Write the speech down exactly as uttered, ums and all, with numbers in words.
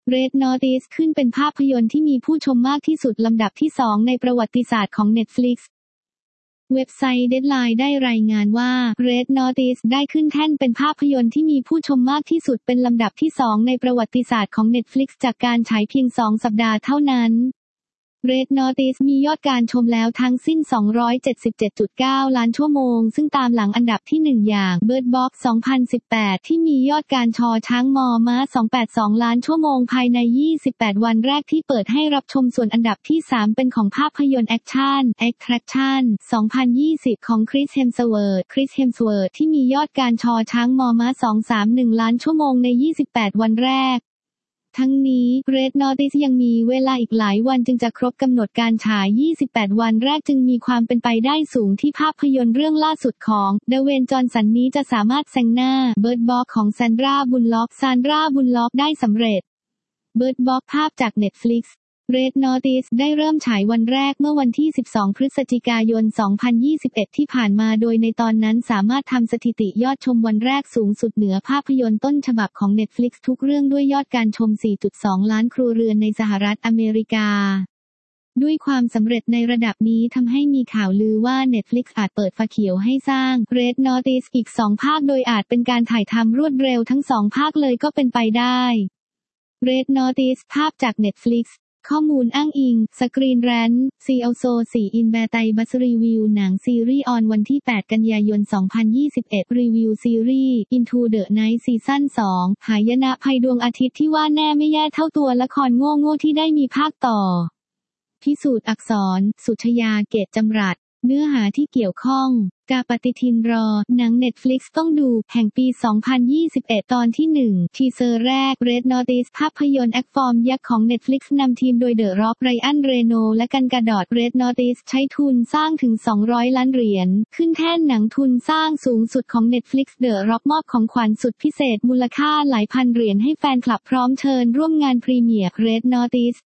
Red Notice ขึ้นเป็นภาพยนตร์ที่มีผู้ชมมากที่สุดลำดับที่สองในประวัติศาสตร์ของ Netflix เว็บไซต์ Deadline ได้รายงานว่า Red Notice ได้ขึ้นแท่นเป็นภาพยนตร์ที่มีผู้ชมมากที่สุดเป็นลำดับที่สองในประวัติศาสตร์ของ Netflix จากการฉายเพียงสองสัปดาห์เท่านั้นRed Notice มียอดการชมแล้วทั้งสิ้น สองร้อยเจ็ดสิบเจ็ดจุดเก้า ล้านชั่วโมงซึ่งตามหลังอันดับที่หนึ่งอย่าง Bird Box สองพันสิบแปด ที่มียอดการชอช้างมอม้าสองร้อยแปดสิบสอง ล้านชั่วโมงภายใน ยี่สิบแปด วันแรกที่เปิดให้รับชมส่วนอันดับที่สามเป็นของภาพยนตร์แอคชั่น Attraction สองพันยี่สิบ ของ Chris Hemsworth Chris Hemsworth ที่มียอดการชอช้างมอม้าสองร้อยสามสิบเอ็ด ล้านชั่วโมงใน ยี่สิบแปด วันแรกทั้งนี้ Red Notice ยังมีเวลาอีกหลายวันจึงจะครบกำหนดการฉาย ยี่สิบแปด วันแรกจึงมีความเป็นไปได้สูงที่ภาพยนตร์เรื่องล่าสุดของ Dwayne Johnson นี้จะสามารถแซงหน้า Bird Box ของ Sandra Bullock Sandra Bullock ได้สำเร็จ Bird Box ภาพจาก Netflix Red Notice ได้เริ่มฉายวันแรกเมื่อวันที่ สิบสอง พฤศจิกายน สองพันยี่สิบเอ็ด ที่ผ่านมาโดยในตอนนั้นสามารถทำสถิติยอดชมวันแรกสูงสุดเหนือภาพยนตร์ต้นฉบับของ Netflix ทุกเรื่องด้วยยอดการชม สี่จุดสอง ล้านครัวเรือนในสหรัฐอเมริกาด้วยความสำเร็จในระดับนี้ทำให้มีข่าวลือว่า Netflix อาจเปิดไฟเขียวให้สร้าง Red Notice อีกสองภาคโดยอาจเป็นการถ่ายทำรวดเร็วทั้งสองภาคเลยก็เป็นไปได้ Red Notice ภาพจาก Netflixข้อมูลอ้างอิง Screen Rant ซี อัล โซ สี่ อินแบร์ไตบัสรีวิวหนังซีรีส์ออนวันที่ แปด กันยายน สองพันยี่สิบเอ็ด รีวิวซีรีส์ Into the Night ซีซั่น สอง หายนะภัยดวงอาทิตย์ที่ว่าแน่ไม่แย่เท่าตัวละครโง่ๆที่ได้มีภาคต่อพิสูจน์อักษร สุชยา เกตจำรัดเนื้อหาที่เกี่ยวข้องกาปฏิทินรอหนัง Netflix ต้องดูแห่งปี สองพันยี่สิบเอ็ด ตอนที่ หนึ่ง ทีเซอร์แรก Red Notice ภาพยนตร์แอคฟอร์มยักษ์ของ Netflix นำทีมโดยเดอะร็อก ไรอัน เรโนและกันกาดอต Red Notice ใช้ทุนสร้างถึง สองร้อย ล้านเหรียญขึ้นแท่นหนังทุนสร้างสูงสุดของ Netflix เดอะร็อกมอบของขวัญสุดพิเศษมูลค่าหลายพันเหรียญให้แฟนคลับพร้อมเชิญร่วมงานพรีเมียร์ Red Notice